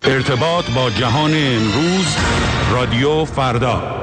ارتباط با جهان امروز، رادیو فردا.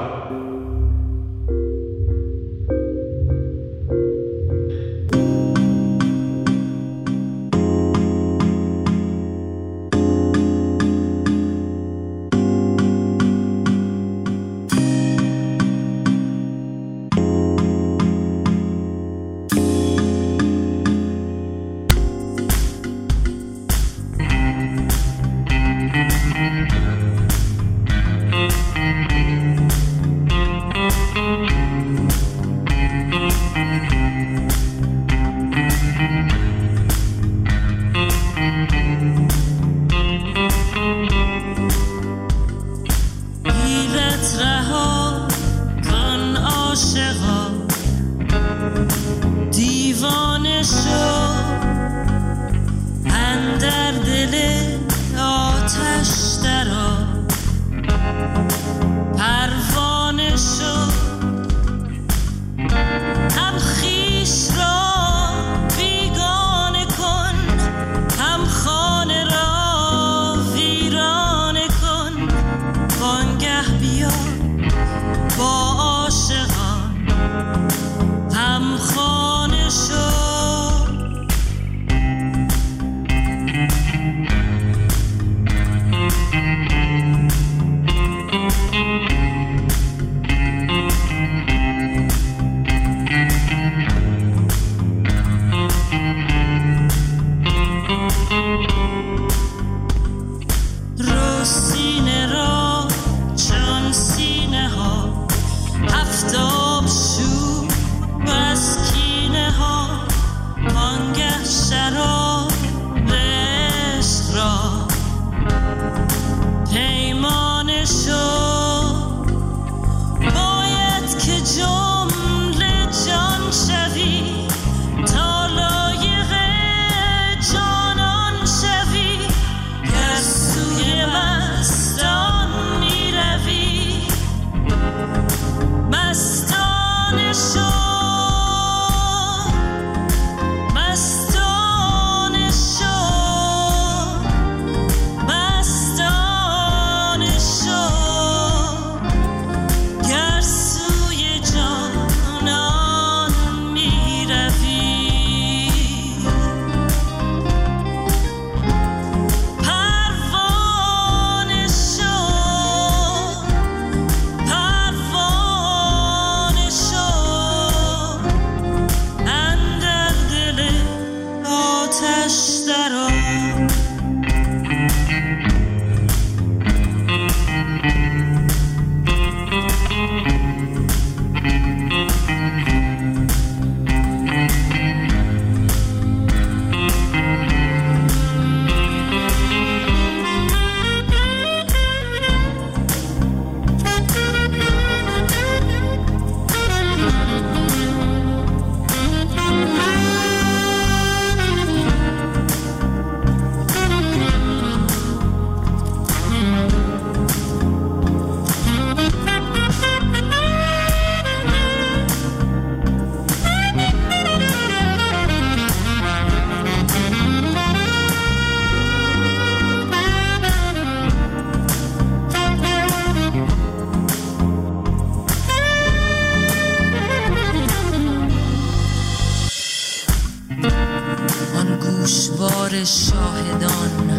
شاهدان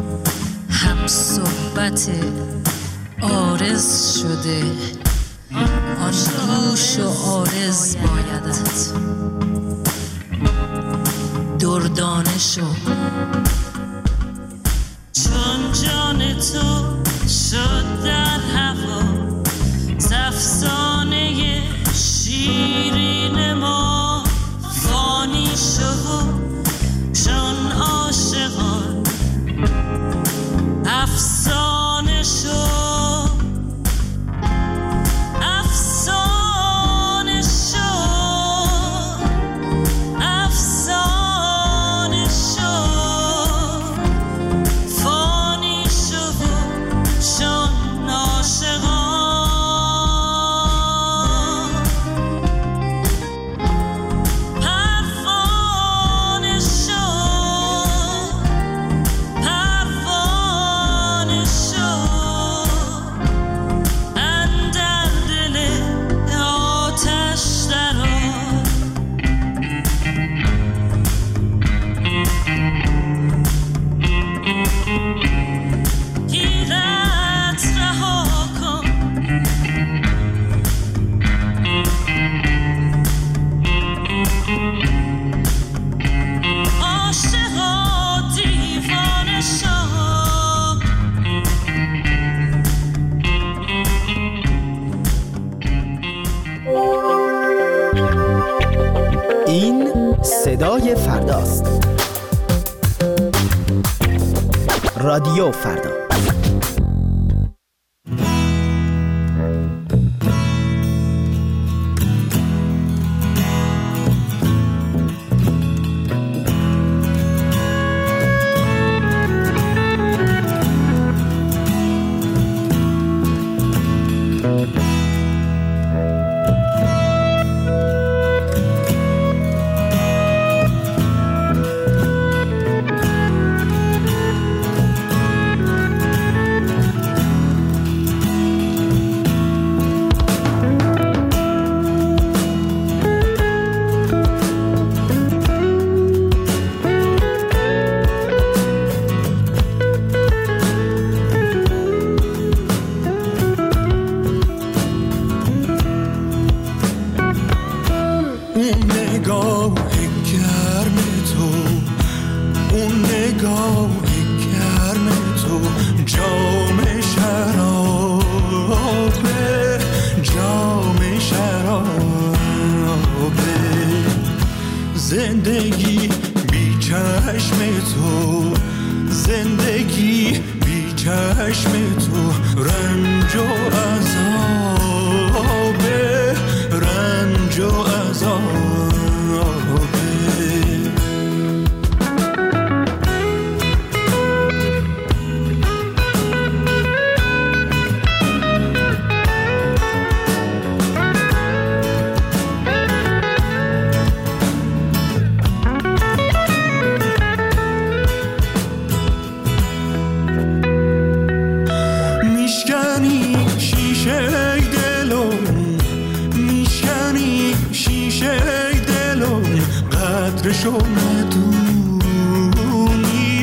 هم صحبت عارض شده، آن گوش و عارض بایدت دردانه شو، چون جان تو شد در هوا افسانه شیرین ما فانی شو، چون عاشقان افسانه شو، افسانه شو، افسانه شو. صدای فرداست. رادیو فردا. زندگی بی چشم تو، زندگی بی چشم تو، رنج و عذابه، رنج و عذابه. قدرشو ندونی،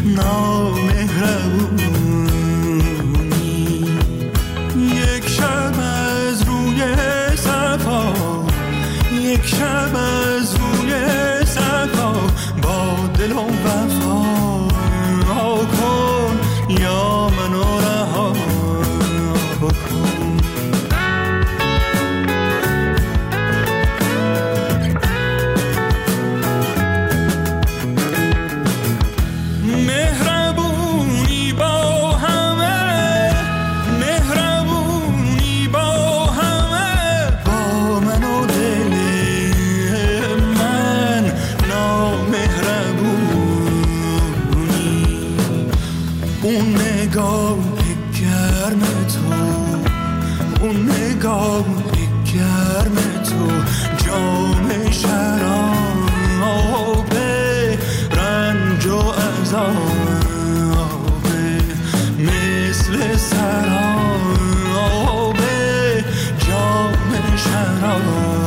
نامهربونی. یک شب از روی صفا، یک شب از روی صفا، با دل و وفا کن یا منو رها کن. گرم تو، جام شرابه، رنج و عذابه، مثل سرابه، جام شرابه.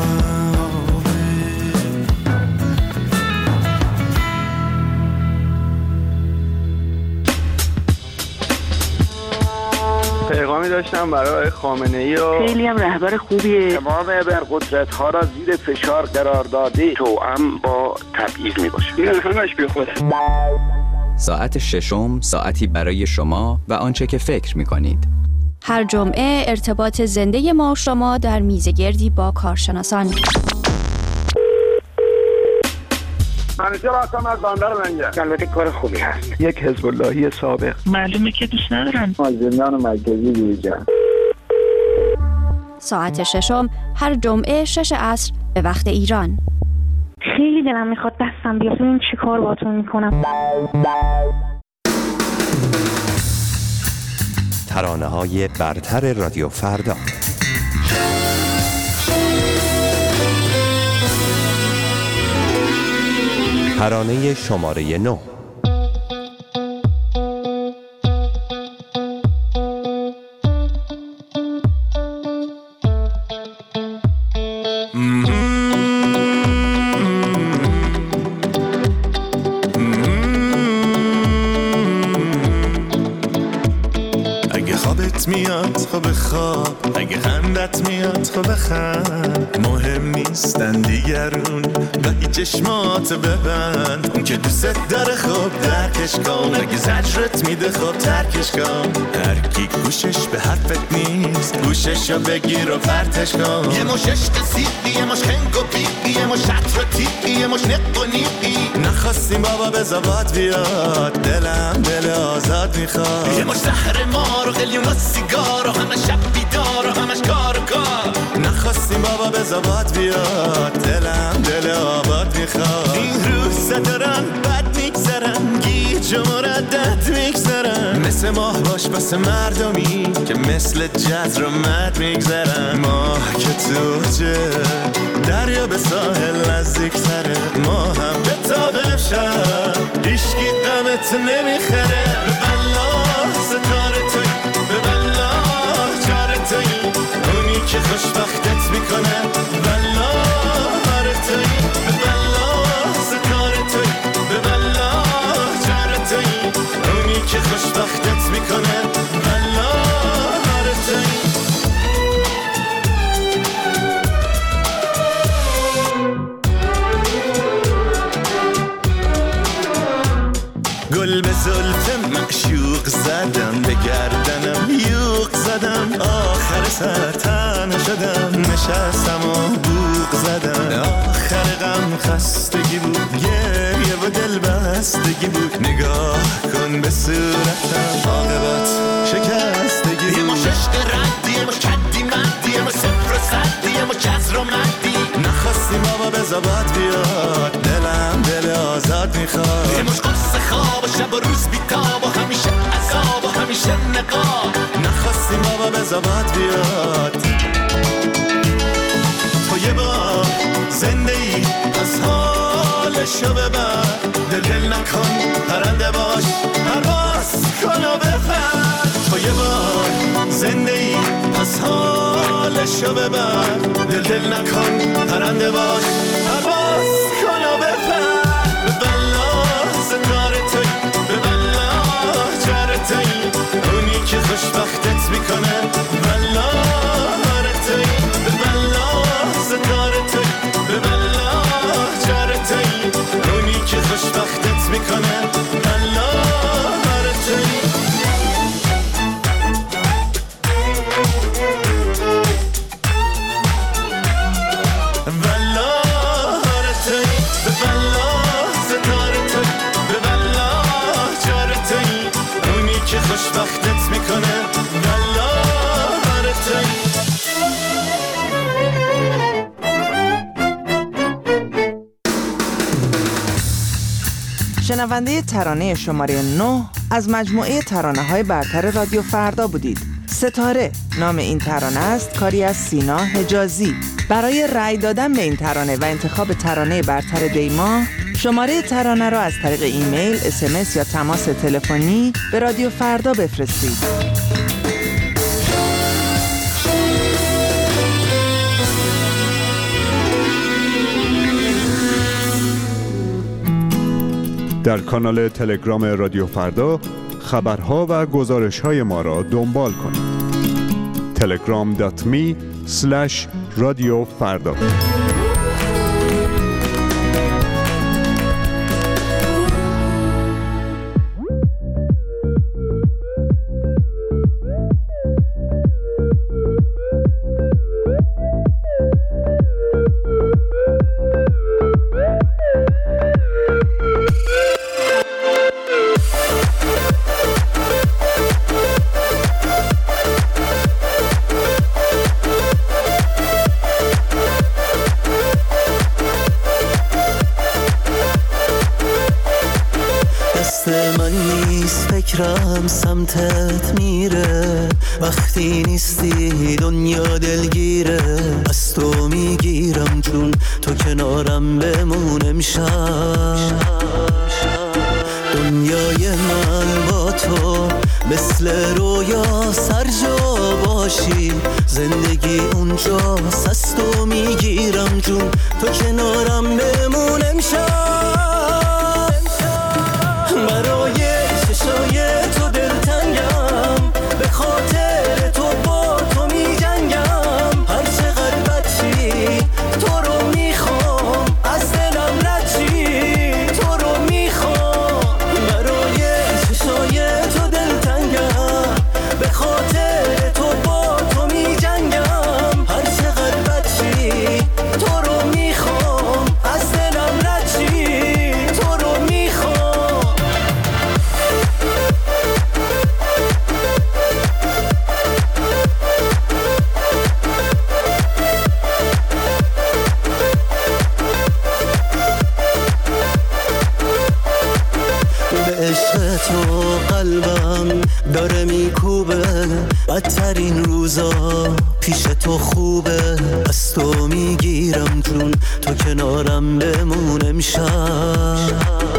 پیغامی داشتم برای خامنه‌ای و خیلی هم رهبر خوبیه. تمام ابرقدرت‌ها را زیر فشار قرار داده، توأم با تبعیض میباشه. این همش بیخوده. ساعت ششم، ساعتی برای شما و آنچه که فکر می‌کنید. هر جمعه ارتباط زنده ما و شما در میزگردی با کارشناسان. منیجر هستم از بندر لنگر. البته کار خوبی هست. یک حزب اللهی سابق. معلومه که دوست ندارن. از زندان مرکزی بیرون. ساعت ششم هر جمعه 6 عصر به وقت ایران. خیلی دلم میخواد دستم بیاد. این چی کار باهاتون میکنم؟ ترانه‌های برتر رادیو فردا. ترانه شماره 9. اگه خوابت بدت میاد خب بخواب، اگه خندت میاد خب بخند. مهم نیستن دیگرون ولی چشمات ببند. اون که دوست داره خب درکش کن، اگه زجرت میده خب ترکش کن. هر کی گوشش به حرفت نیست گوششو بگیر و پرتش کن. یه مش عشق سیقی، یه مش خنگ و بیقی، یه مش عطر تیقی، یه مش نق و نیقی. نخواستیم بابا بزا باد بیاد، دلم دل آزاد میخواد. یه مش زهر مار و قلیون و سیگار و همه شب بیدار و همش کار و کار. نخواستیم بابا بزا باد بیاد، دلم دل آباد میخواد. این روزا دارن بد میگذرن، گیج و مردد میگذرن. مثل ماه باش بس مردمی که مثل جزر و مد میگذرن. ماه که توجه دریا به ساحل نزدیک تره، ما هم به تابه شد ایشکی قمت نمیخره. به بلا ستاره توی، به بلا چاره توی، اونی که خوشبختت میکنه. بلا هاره توی، به بلا ستاره توی، به بلا چاره توی، اونی که خوشبختت میکنه. بلا هاره توی. گل به زلف معشوق زدم، به گردنم یوق زدم. آخر سر تنها شدم، نشستم و بوق زدم. آخر غم خستگی بود، گریه و دل بستگی بود. نگاه کن به صورتم، عاقبت شکستگی بود. یه مش عشق ردی، یه مش کدی مدی، یه مش صفر و صدی، یه مش جزر و مدی. نخواستیم بابا بزا باد بیاد، دلم دل آزاد میخواد. یه مش قرص خواب و شب و روز بیتاب و همیشه عذاب و همیشه نقاب. نخواستیم بابا بزا باد بیاد. تو یه بار زنده ای از حالشو ببر، دل نکن پرنده باش، پرواز کن و بپر. تو یه بار زنده ای از حالشو ببر، دل نکن پرنده باش، پرواز کن و بپر. به بلا ستاره توی، به بلا چاره توی، اونی که خوشبختت میکنه. بلا هاره توی، به بلا ستاره توی، به بلا چاره توی، اونی که خوشبختت میکنه. بلا هاره توی. خوشبختت میکنه. بلا هاره توی. شنونده ترانه شماره 9 از مجموعه ترانه‌های برتر رادیو فردا بودید. ستاره نام این ترانه است، کاری از سینا حجازی. برای رأی دادن به این ترانه و انتخاب ترانه برتر دیما، شماره ترانه را از طریق ایمیل، SMS یا تماس تلفنی به رادیو فردا بفرستید. در کانال تلگرام رادیو فردا خبرها و گزارش‌های ما را دنبال کنید. telegram.me/رادیو فردا. فکرم سمتت میره، وقتی نیستی دنیا دلگیره. از تو میگیرم چون تو کنارم بمون امشب. دنیای من با تو مثل رویا سرجا باشی، زندگی اونجاست از تو میگیرم چون تو کنارم بمون امشب. برای چشای تو دلتنگم، به خاطر داره میکوبه، بدترین روزا پیش تو خوبه. از تو میگیرم جون، تو کنارم بمون امشب.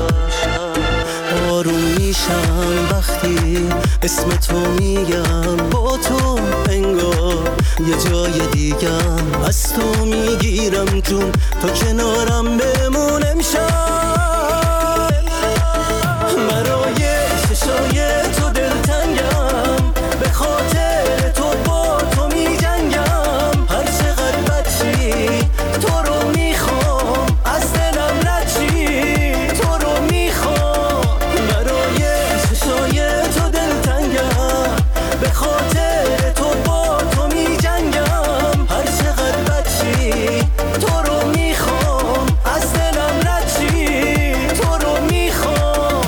آروم میشم وقتی اسم تو میگم، با تو انگار یه جای دیگم. از تو میگیرم جون، تو کنارم بمون امشب. برای چشای تو دلتنگم، به خاطر تو با تو میجنگم. هر چقدر بدشی تو رو میخوام، از دلم ردشی تو رو میخوام. برای چشای تو دلتنگم، به خاطر تو با تو میجنگم. هر چقدر بدشی تو رو میخوام، از دلم ردشی تو رو میخوام.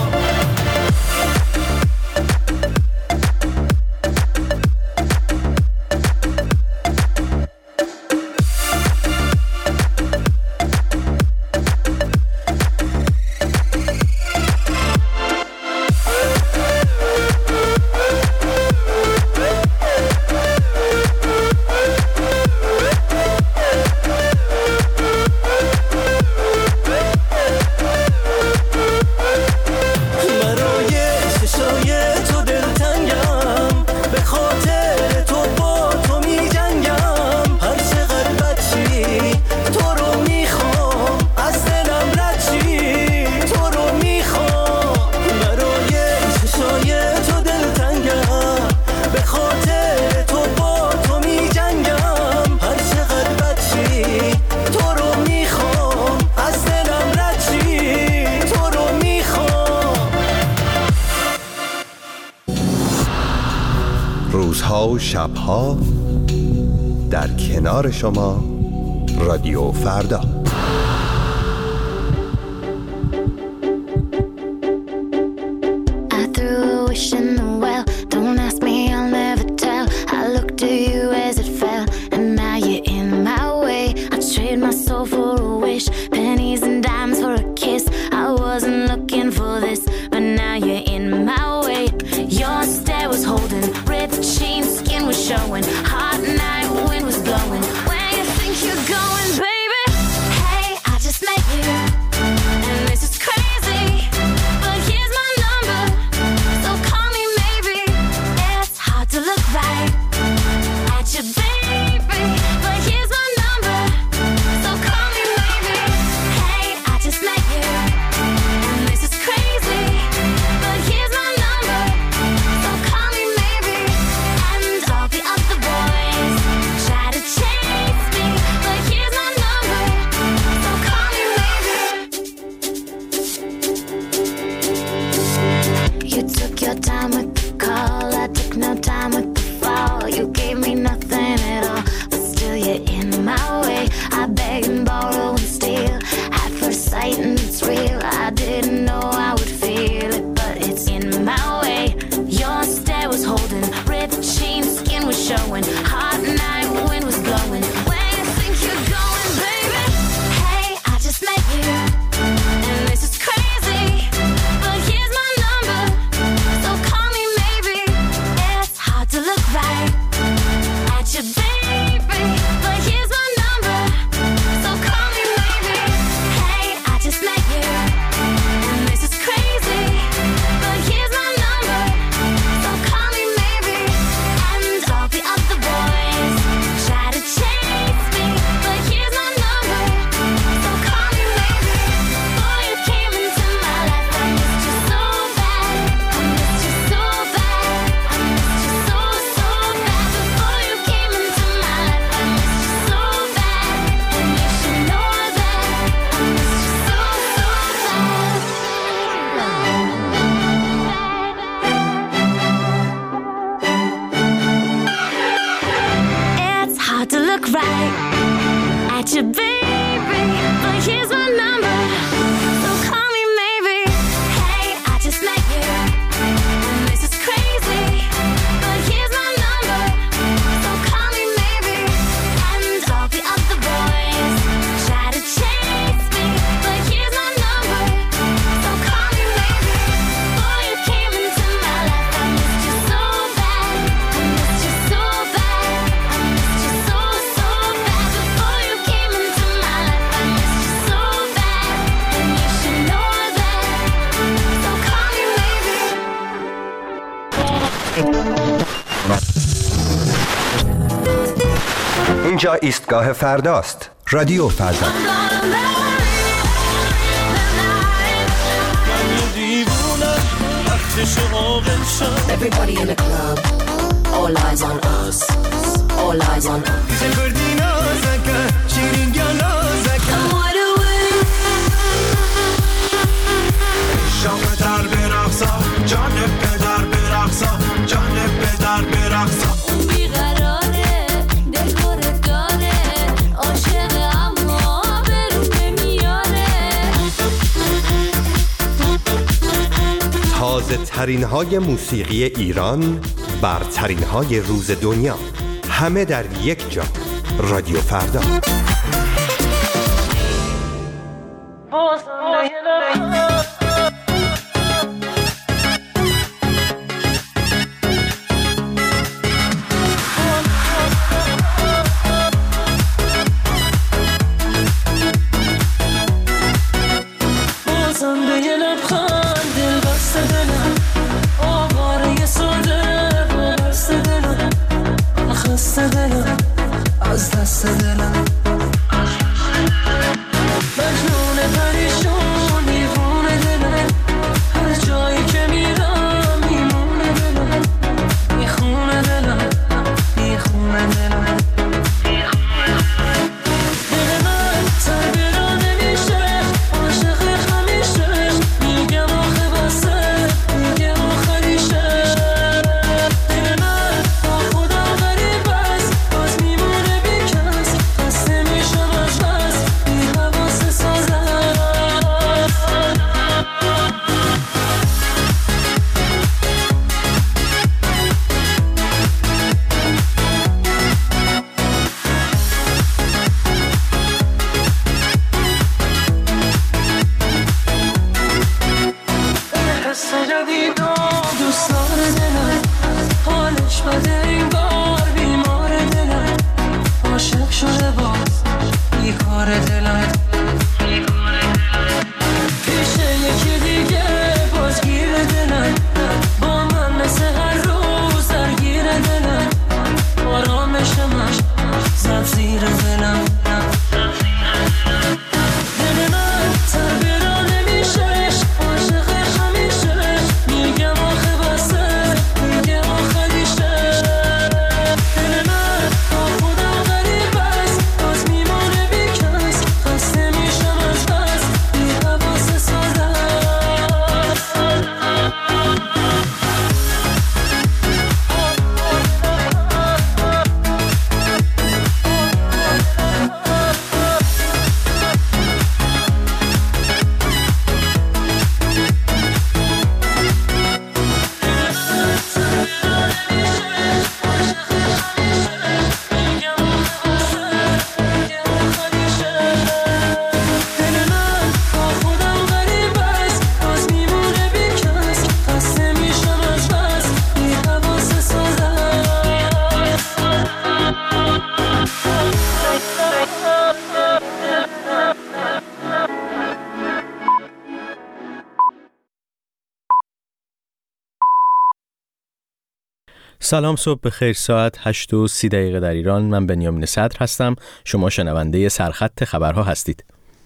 روزها و شبها در کنار شما رادیو فردا. Showing hot night wind was blowing. Where you think you're going, baby? Hey, I just met you, and this is crazy. But here's my number, so call me maybe. It's hard to look right at you, baby. But here's my number, so call me maybe. Hey, I just met you, and this is crazy. But here's my number, so call me maybe. And all the other boys try to chase me, but here's my number, so call me maybe. You took your time with the call, I took no time with the fall. You gave me nothing at all, but still you're in my way. I beg and borrow and steal, at first sight and it's real. I didn't know I would feel it, but it's in my way. Your stare was holding, ripped jeans, skin was showing, hot night wind was blowing. Where you think you're going, baby? Hey, I just met you, and this is crazy. But here's my number, so call me maybe. It's hard to look right at you, baby. But here's my number, so call me maybe. Hey, I just met you, and this is crazy. But here's my number, so call me maybe. And all the other boys try to chase me, but here's my number, so call me maybe. Boy, you came into my life, I missed you so bad. I missed you so bad. I missed you so, so bad. Before you came into my life, I missed you so bad. And you should know that I missed you so, so bad. It's hard to look right at you, baby. But here's my number, so call me maybe. Hey, I just met you, and this is crazy. But here's my number, so call me maybe. And all the other boys try to chase me, but here's my number, so call me maybe. Boy, you came into my life, I missed you so اینجا ایستگاه فرداست. رادیو فردا. Everybody in the club, all eyes on us, all eyes on us. شام در برقصا، جان پدر برقصا، جان پدر برقصا. اون بیقراره، دلخور داره، عاشق اما برون نمیاره. تازه ترین های موسیقی ایران، برترین های روز دنیا، همه در یک جا. رادیو فردا. از دست دلم مجنون پریشون دیوونه دلم هر جایی که میرم میمونه دلم میخونه دلم میخونه دلم دل من تربیرا نمیشه عاشق همیشه میگم آخه بسه میگم آخریشه دل من با خدا غریب است باز میمونه بیکس خسته میشم از بس بی حواس سازم حس جدید و دوستار دلم حالش بده انگار بیمار دلم عاشق شده باز بیکار دلم پیش یکی دیگه باز گیر دلم با من مثل هر روز درگیر دلم آرامشمش زد زیر دلم دل من تربیرا نمیشه عاشق همیشه میگم آخه بسه میگم آخریشه دل من با خودم غریب است باز میمونه بیکس خسته میشم از بس بی حواس سازم سلام، صبح بخیر. ساعت 8:30 در ایران. من بنیامین صدر هستم. شما شنونده سرخط خبرها هستید.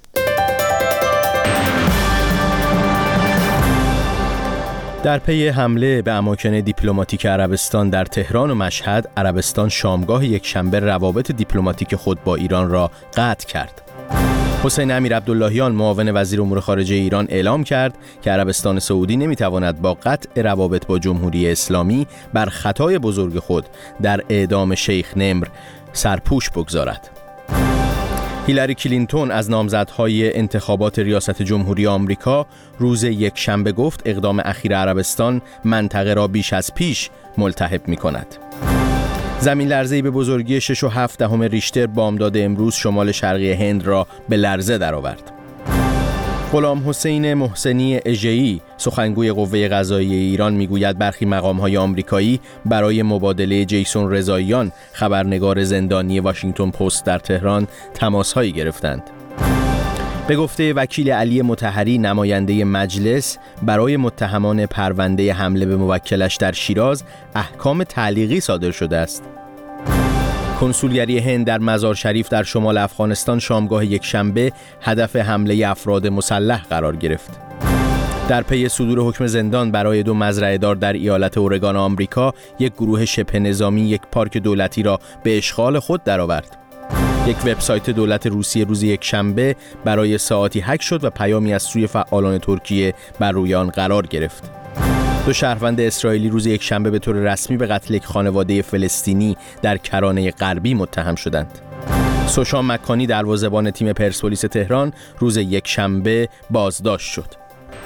در پی حمله به اماکن دیپلماتیک عربستان در تهران و مشهد، عربستان شامگاه یکشنبه روابط دیپلماتیک خود با ایران را قطع کرد. حسین امیرعبداللهیان معاون وزیر امور خارجه ایران اعلام کرد که عربستان سعودی نمیتواند با قطع روابط با جمهوری اسلامی بر خطای بزرگ خود در اعدام شیخ نمر سرپوش بگذارد. هیلاری کلینتون از نامزدهای انتخابات ریاست جمهوری آمریکا روز یکشنبه گفت اقدام اخیر عربستان منطقه را بیش از پیش ملتهب می‌کند. زمین لرزه‌ای به بزرگی 6.7 ریشتر بامداد امروز شمال شرقی هند را به لرزه درآورد. غلام حسین محسنی اژه‌ای سخنگوی قوه قضاییه ایران میگوید برخی مقام‌های آمریکایی برای مبادله جیسون رضاییان خبرنگار زندانی واشنگتن پست در تهران تماس‌هایی گرفتند. به گفته وکیل علی مطهری نماینده مجلس، برای متهمان پرونده حمله به موکلش در شیراز احکام تعلیقی صادر شده است. کنسولگری هند در مزار شریف در شمال افغانستان شامگاه یکشنبه هدف حمله افراد مسلح قرار گرفت. در پی صدور حکم زندان برای 2 مزرعه‌دار در ایالت اورگان آمریکا، یک گروه شبه نظامی یک پارک دولتی را به اشغال خود درآورد. یک وبسایت دولت روسیه روز یکشنبه برای ساعاتی هک شد و پیامی از سوی فعالان ترکیه بر روی آن قرار گرفت. 2 شهروند اسرائیلی روز یکشنبه به طور رسمی به قتل یک خانواده فلسطینی در کرانه غربی متهم شدند. سوشان مکانی دروازه‌بان تیم پرسپولیس تهران روز یکشنبه بازداشت شد.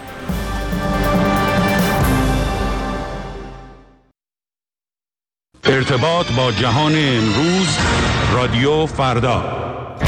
ارتباط با جهان امروز، رادیو فردا.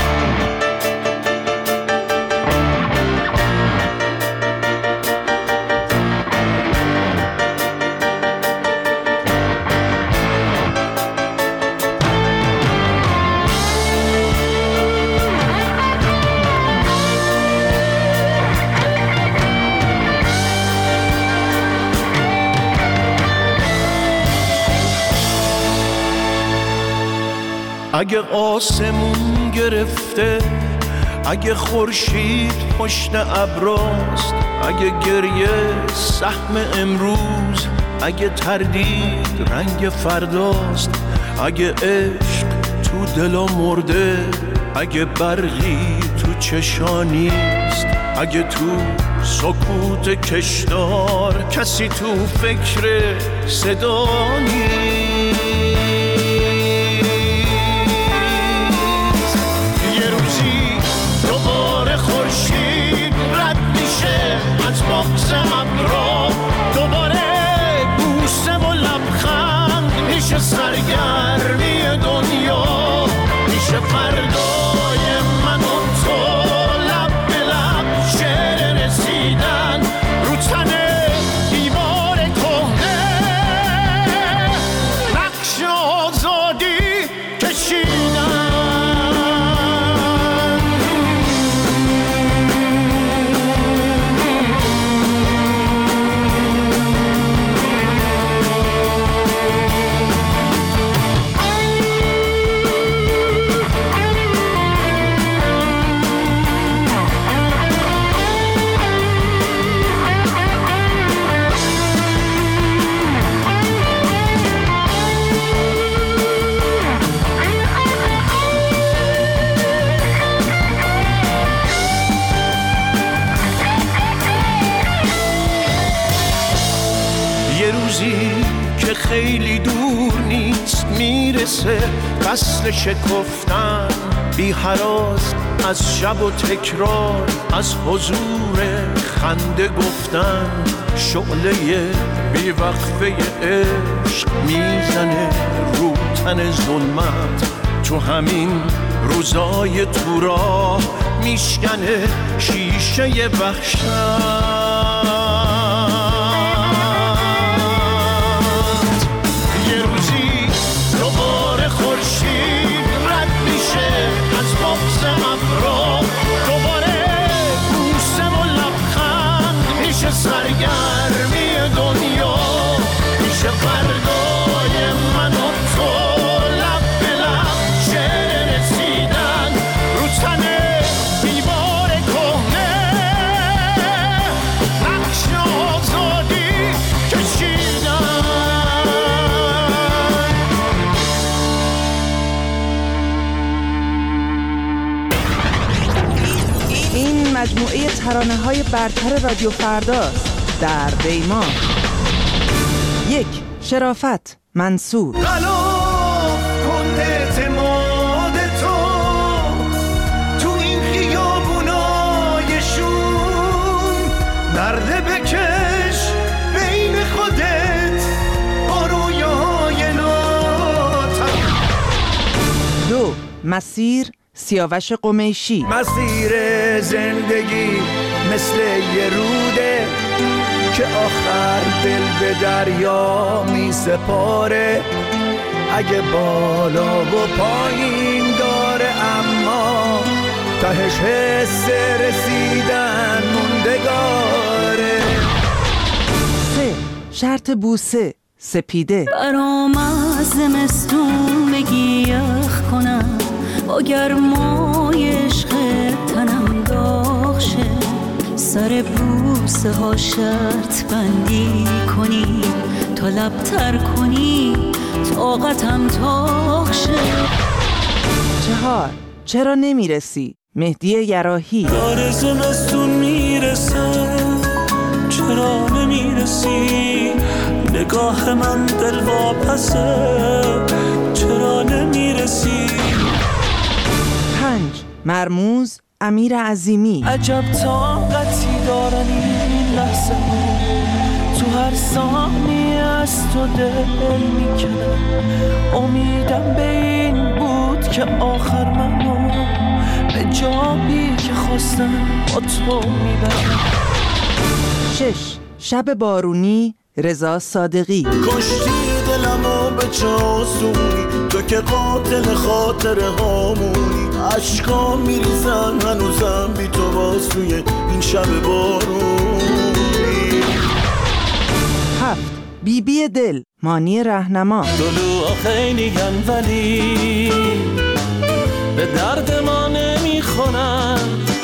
اگه آسمون گرفته، اگه خورشید پشت ابراست، اگه گریه سهم امروز، اگه تردید رنگ فرداست، اگه عشق تو دلا مرده، اگه برقی تو چشانیست، اگه تو سکوت کشدار کسی تو فکر صدا نیست. خورشید رد میشه از بغض ابرا، دوباره بوسه و لبخند میشه سرگرمی دنیا، میشه فردای من و تو لب به لب شعر رسیدن رو تن دیوار کهنه، نقش آزادی کشیدن. خیلی دور نیست میرسه فصل شکفتن، بی هراس از شب و تکرار، از حضور خنده گفتن، شعله بی وقفه عشق میزنه رو تن ظلمت، تو همین روزای تو راه میشکنه شیشه وحشت. سرگرمی دنیا میشه فردای من و تو لب به لب شعر رسیدن رو تن دیوار کهنه، نقش آزادی کشیدن. این مجموعه ترانه‌های برتر رادیو فرداست. در دیما 1. شرافت منصور. خلاف کن اعتماد تو این خیابونای شوم، نرده بکش بین خودت با رویاهای ناتم. 2. مسیر سیاوش قمیشی. مسیر زندگی مثل یه روده که آخر دل به دریا می سپاره، اگه بالا و پایین داره اما تهش حس رسیدن موندگاره. 3. شرط بوسه سپیده. برام از زمستون بگی یخ کنم، با گرمای عشق تنم داغ شه، سر بوسه ها شرط بندی کنی، تا لبتر کنی طاقتم تاق شه. 4. چرا نمیرسی مهدی یراحی. داره زمستون میرسه، چرا نمیرسی، نگاه من دلواپسه، چرا نمیرسی. 5. مرموز امیر عظیمی. عجب طاقتی دارن این لحظه ها، تو هر ثانیه از تو دل میکنم، امیدم به این بود که آخر منو به جایی که خواستم با تو میبرم. 6. شب بارونی رضا صادقی. کشتی دلمو به چاسونی، تو که قاتل خاطره هامونی، عشقا میریزن هنوزم بی تو باز توی این شب بارونی. 7. بیبی دل مانی رهنما. دلوها خیلی گن ولی به درد ما نمیخورن،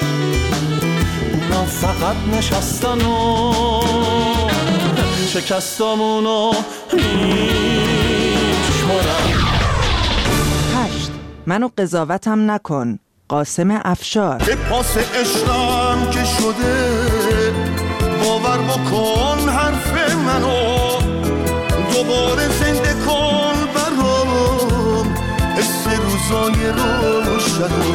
اونا فقط نشستن و شکستامونو میشمارن. 8. منو قضاوتم نکن قاسم افشار. به پاس عشقم که شده، باور بکن حرف منو، دوباره زنده کن برام حس روزای روشنو.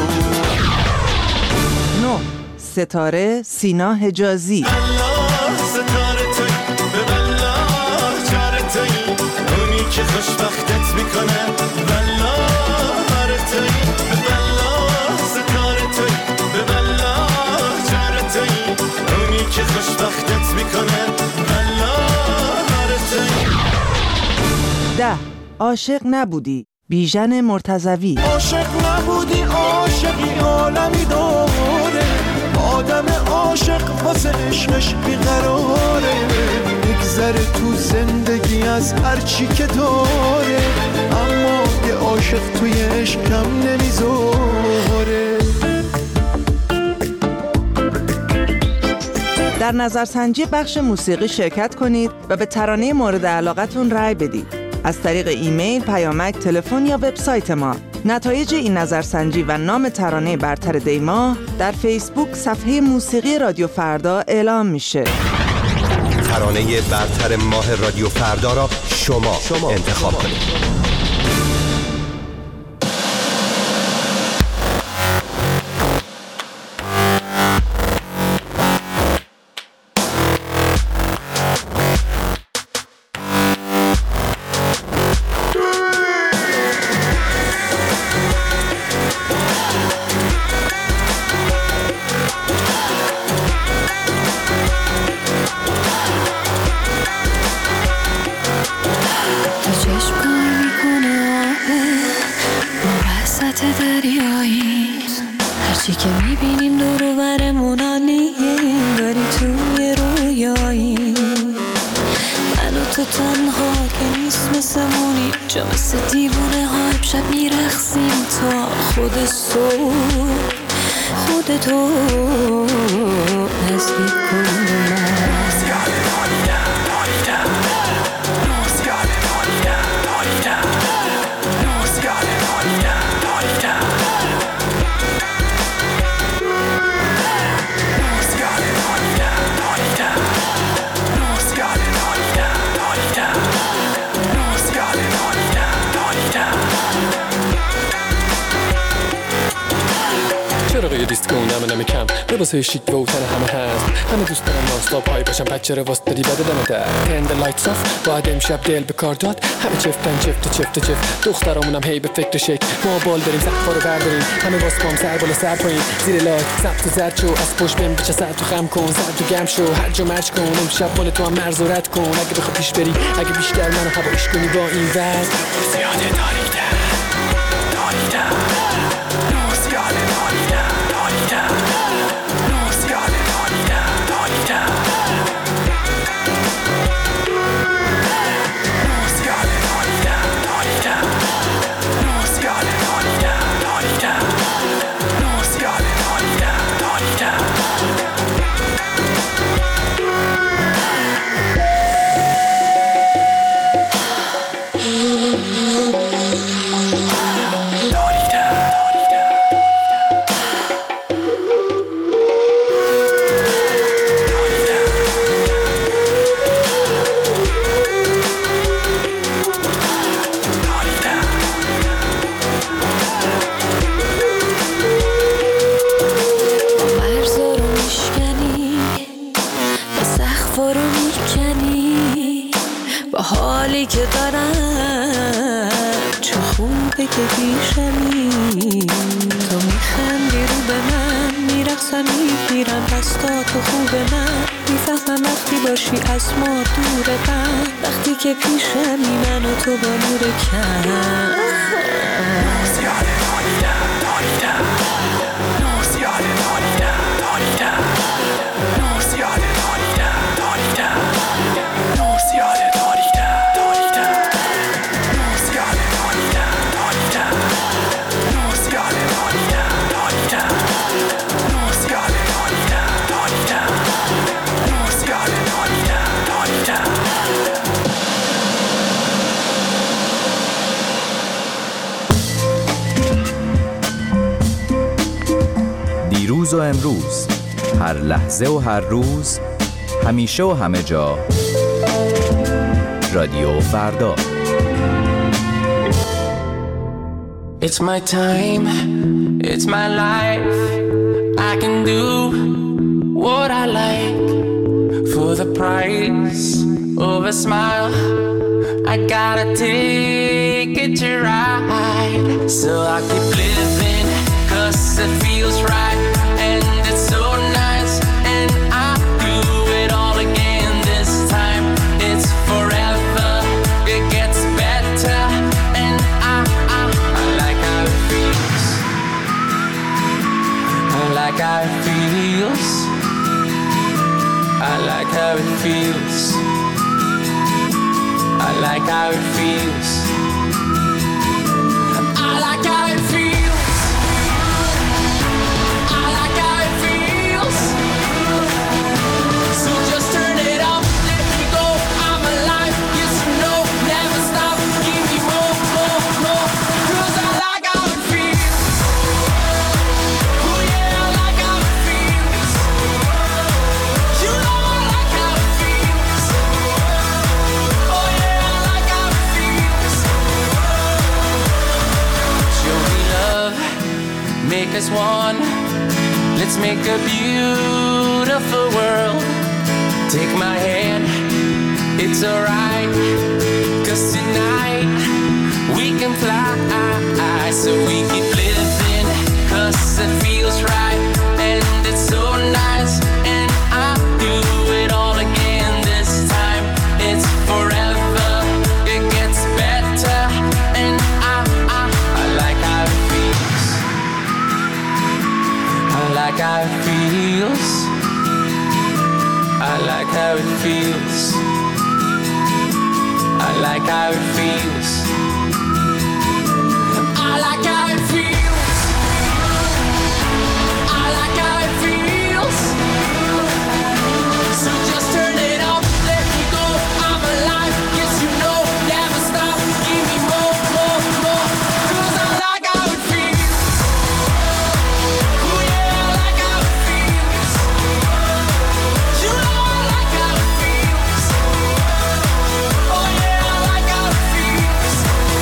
9. ستاره سینا حجازی. الله ستاره توی به الله جاره توی، اونی که خوشبختت میکنه والله هر توی، به الله ستاره توی به الله جاره توی، اونی که خوشبختت میکنه والله هر توی. 10. عاشق نبودی بیژن مرتضوی. عاشق نبودی عاشقی عالمی داره، آدم عاشق واسه عشقش بیقراره، میگذره تو زندگی از هرچی که داره، اما یه عاشق توی عشقم نمیذاره. در نظرسنجی بخش موسیقی شرکت کنید و به ترانه مورد علاقتون رأی بدید از طریق ایمیل، پیامک، تلفن یا وبسایت ما. نتایج این نظرسنجی و نام ترانه برتر دیما در فیسبوک صفحه موسیقی رادیو فردا اعلام میشه. ترانه برتر ماه رادیو فردا را شما انتخاب کنید. هرچی که میبینیم دور و برمون عالیه، داری توی رویایی من و تو تنها که نیست مثلمونی، جا مثل دیوونه ها امشب میرخصیم تا خود صبح، خودتو نزدیک کن من. چراغ دیسکو نمه کم لباسای شیک و تن همه هست، همه دوست دارن نانستاپ پای باشن، بچه رو واسه داری بده دمه در هند لایتس آف، باید امشب دل به کار داد، همه چفتن چفت دخترامونم هی به فکر شک، ما بال داریم زخفا رو برداریم، همه واس پام سر بالا سر پایین، زیر لایت سبت و زرد شو، از پشت بهم بچه سر تو خم کن، سر تو گم شو، هر جا مرج کن، امشب مال تو هم مرز و رد کن، اگه بخوای پیش بری، اگه بیشتر منو هوایش کنی با این وضع زیاده داریدم وقتی که پیشمی. تو میخندی رو به من، میرقصم میگیرم دستاتو خوب من. میفهمم وقتی باشی از ما دور من، وقتی که پیشمی من و تو با نور کم. زیاده داریدم داریدم، زیاده داریدم داریدم، زیاده داریدم داریدم، زیاده داریدم داریدم، زیاده داریدم داریدم، زیاده داریدم داریدم، زیاده داریدم داریدم، زیاده داریدم داریدم. دیروز و امروز، هر لحظه و هر روز، همیشه و همه جا، رادیو فردا. It's my time, it's my life. I can do what I like for the price of a smile. I got a ticket to ride, so I keep living 'cause it feels right and it's so nice, and I do it all again this time. It's forever, it gets better, and I like how it feels. I like how it feels. I like how it feels. I like how it feels. I like how it feels. I like how it feels. So just turn it up, let me go. I'm alive, yes you know, never stop. Give me more, more, more. 'Cause I like how it feels. Oh yeah, I like how it feels. You know I like how it feels. Oh yeah, I like how it feels. Show me love, make us one. Let's make a beautiful world. Take my hand, it's alright. 'Cause tonight we can fly. So we keep living 'cause it feels right and it's so nice, and I do it all again this time. It's forever, it gets better, and I like how it feels. I like how it feels. I like how it feels. I like how it feels. I like how it feels. I like how it feels. So just turn it up, let me go. I'm alive, yes you know, never stop. Give me more, more, more. 'Cause I like how it feels. Oh yeah, I like how it feels. You know I like how it feels. Oh yeah, I like how it feels.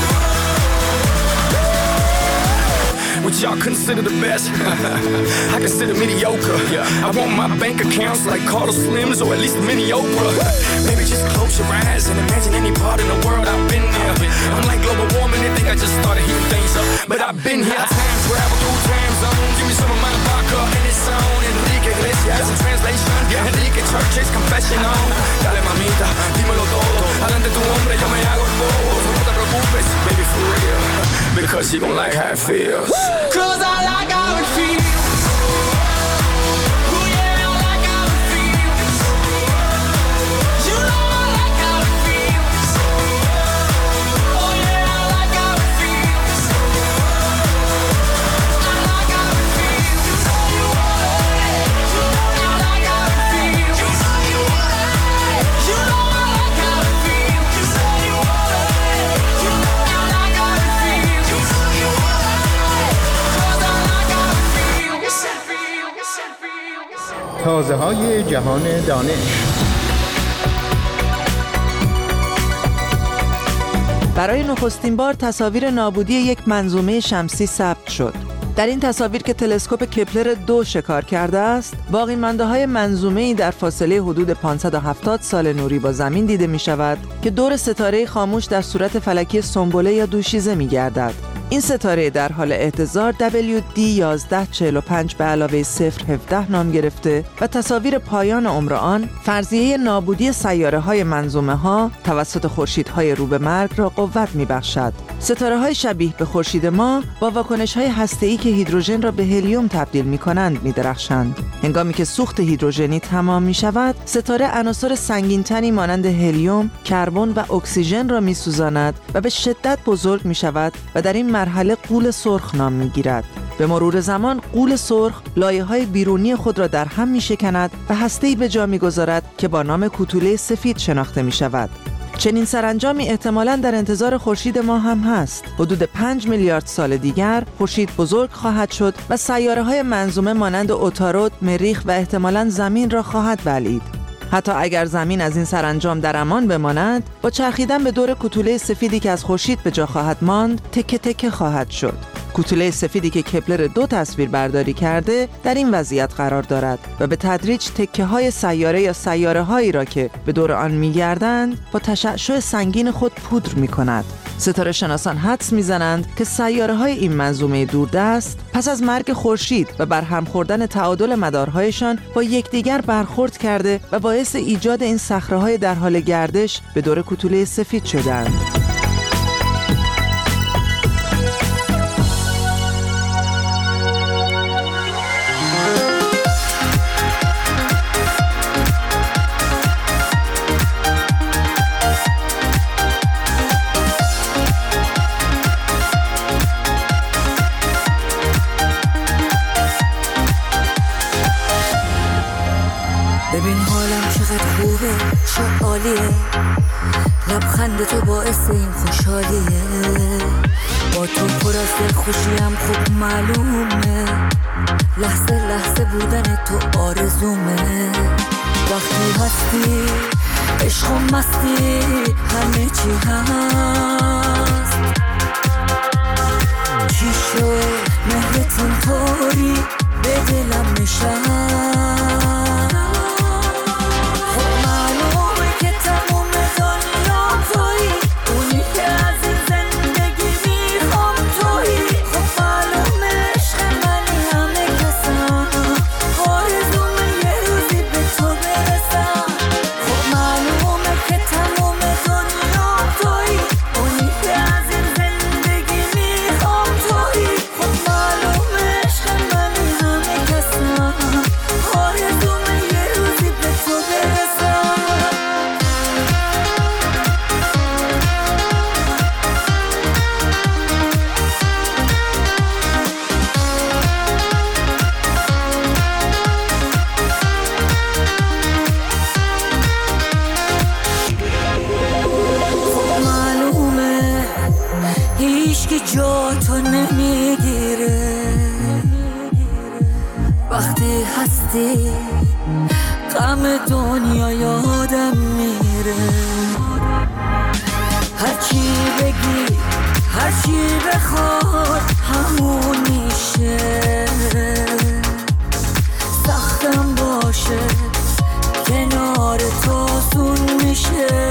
What y'all consider the best? I consider mediocre. I want my bank accounts like Carlos Slims, or at least mini Oprah. Maybe just close your eyes and imagine any part in the world I've been there. Unlike global warming, they think I just started heating things up, but I've been here. I time travel through time zones. Give me some of my vodka and it's on. Enrique Iglesias in translation. Enrique Church's confession on. Dale mamita, dímelo todo. Adelante tu hombre, yo me hago el bobo. No te preocupes, baby, for real, because you gon' like how it feels. 'Cause I like how it feels. Oh yeah, I like how it feels. You know I like how it feels. Oh yeah, I like how it feels. I like how it feels. You know you want it. I like how it feels. You know you want it. You know I like how it feels. You know you want it. I like how it feels. You know you want it. 'Cause I like how it feels. تازه‌های جهان دانش. برای نخستین بار تصاویر نابودی یک منظومه شمسی ثبت شد. در این تصاویر که تلسکوپ کپلر 2 شکار کرده است، باقی مانده‌های منظومه‌ای در فاصله حدود 570 سال نوری با زمین دیده می‌شود که دور ستاره خاموش در صورت فلکی سنبله یا دوشیزه می‌گردد. این ستاره در حال اهتزار WD1145 به علاوه 017 نام گرفته و تصاویر پایان عمر آن فرضیه نابودی سیاره‌های منظومه‌ها توسط خورشیدهای رو به مرگ را قوت می‌بخشد. ستاره‌های شبیه به خورشید ما با واکنش‌های هسته‌ای که هیدروژن را به هلیوم تبدیل می‌کنند می‌درخشند. هنگامی که سوخت هیدروژنی تمام می‌شود، ستاره عناصر سنگین‌تری مانند هلیوم، کربن و اکسیژن را می‌سوزاند و به شدت بزرگ می‌شود و در این مرحله غول سرخ نام می‌گیرد. به مرور زمان غول سرخ لایه‌های بیرونی خود را در هم می‌شکند و هسته‌ای به جا می‌گذارد که با نام کوتوله سفید شناخته می‌شود. چنین سرانجامی احتمالاً در انتظار خورشید ما هم هست. حدود 5 میلیارد سال دیگر خورشید بزرگ خواهد شد و سیاره‌های منظومه مانند عطارد، مریخ و احتمالاً زمین را خواهد بلعید. حتی اگر زمین از این سرانجام در امان بماند، با چرخیدن به دور کوتوله سفیدی که از خورشید به جا خواهد ماند، تکه تکه خواهد شد. کوتوله سفیدی که کپلر 2 تصویر برداری کرده در این وضعیت قرار دارد و به تدریج تکه های سیاره یا سیاره هایی را که به دور آن می‌گردند با تشعشع سنگین خود پودر می‌کند. ستاره شناسان حدس می‌زنند که سیاره های این منظومه دوردست پس از مرگ خورشید و برهم خوردن تعادل مدارهایشان با یکدیگر برخورد کرده و باعث ایجاد این صخره‌های در حال گردش به دور کوتوله سفید شدند. ببین حالم چقدر خوبه، چه عالیه، لبخند تو باعث این خوشحالیه، با تو پر از دلخوشیم خوب معلومه، لحظه لحظه بودن تو آرزومه، وقتی هستی عشق و مستی همه چی هست، چی شد مهرت اینطوری به دلم نشست، جا تو نمیگیره، وقتی هستی غم دنیا یادم میره، هرچی بگی هرچی بخواد همون میشه، سختم باشه کنار تو آسون میشه،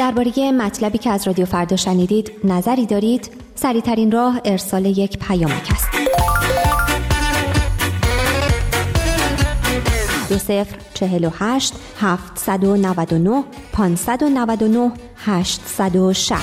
درباره مطلبی که از رادیو فردا شنیدید نظری دارید؟ سریع‌ترین راه ارسال یک پیامک است. 2048 799 599 860.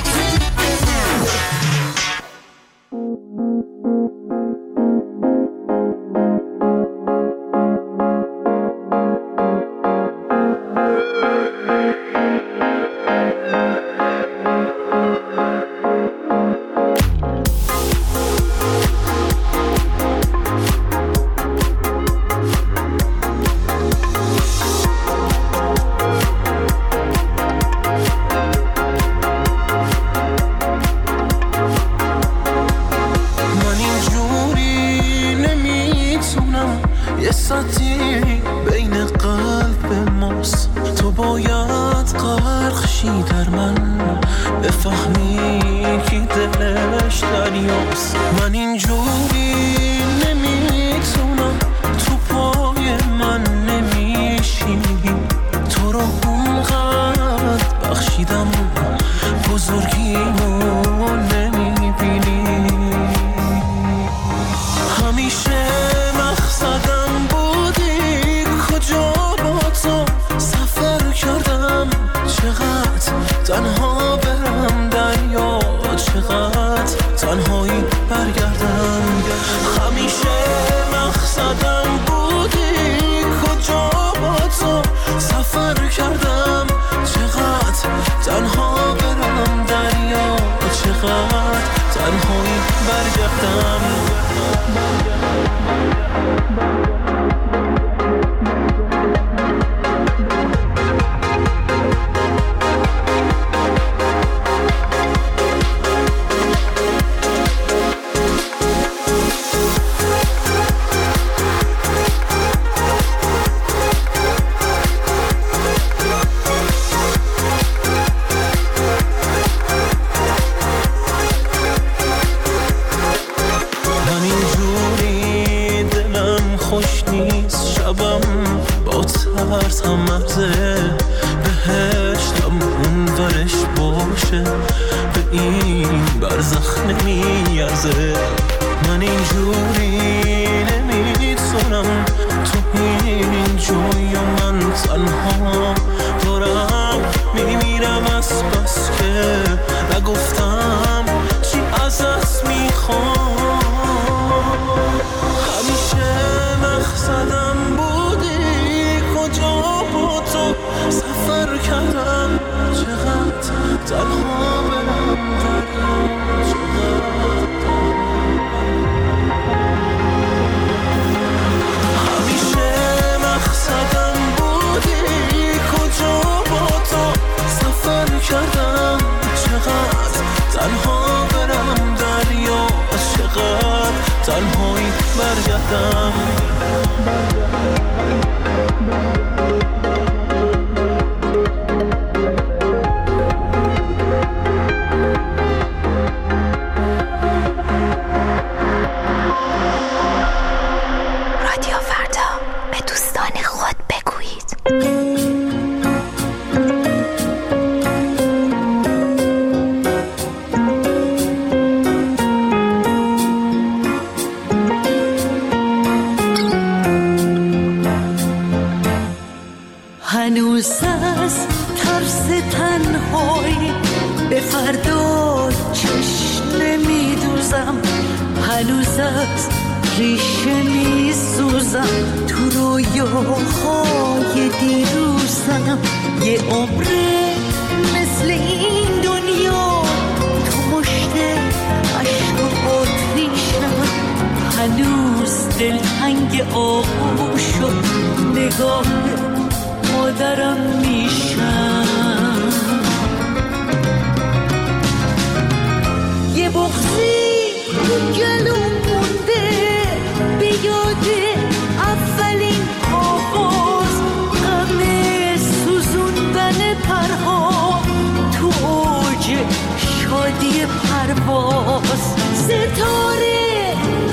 ستاره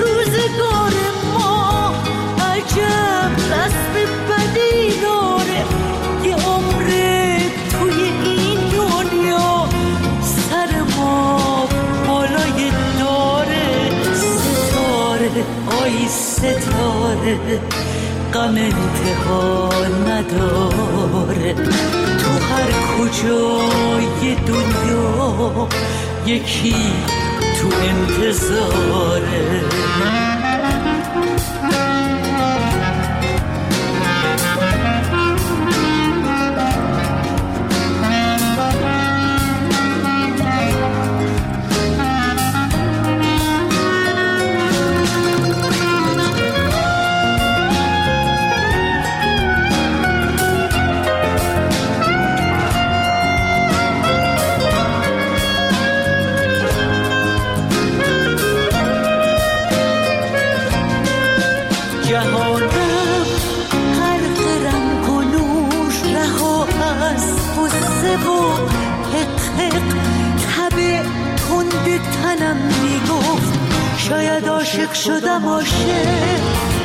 روزگار ما عجب رسم بدی داره. یه عمر غم انتها نداره. تو هر کجای دنیا یکی تو انتظاره. جهانم غرق رنگ و نور، رها از غصه و حقق. تب تند تنم میگفت شاید عاشق شدم، عاشق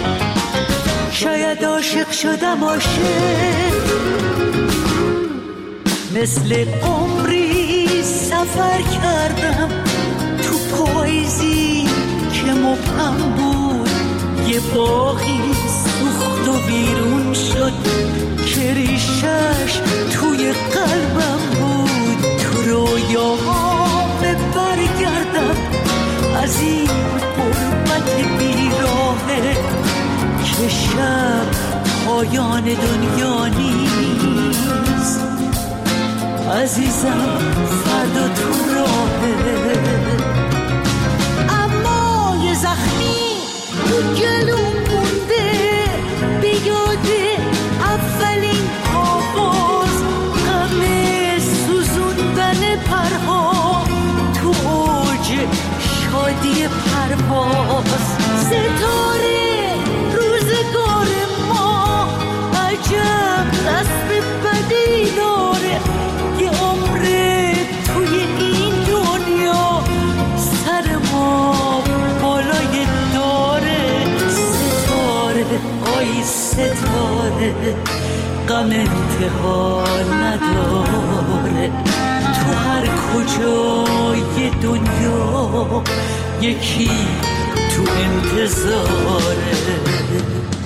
شاید عاشق شدم، عاشق. مثل عمری سفر کردم تو پاییزی که مبهم بود. یه باغی سوخت و بیرون شد که ریشش توی قلبم بود. تو رویاهام برگردم از این غربت بیراهه که شب پایان دنیا نیست. عزیزم فردا تو راهه، اما یه زخمی تو جلوم مونده. بیاده اولین آواز، غم سوزوندن پرها تو اوج شادی پرواز. ستاره روزگار ما عجب دست بدی داره. یه عمر توی این دنیا سر ما بالای داره. ستاره آی ستاره غم انتها نداره. تو هر کجای دنیا یکی تو انتظاره.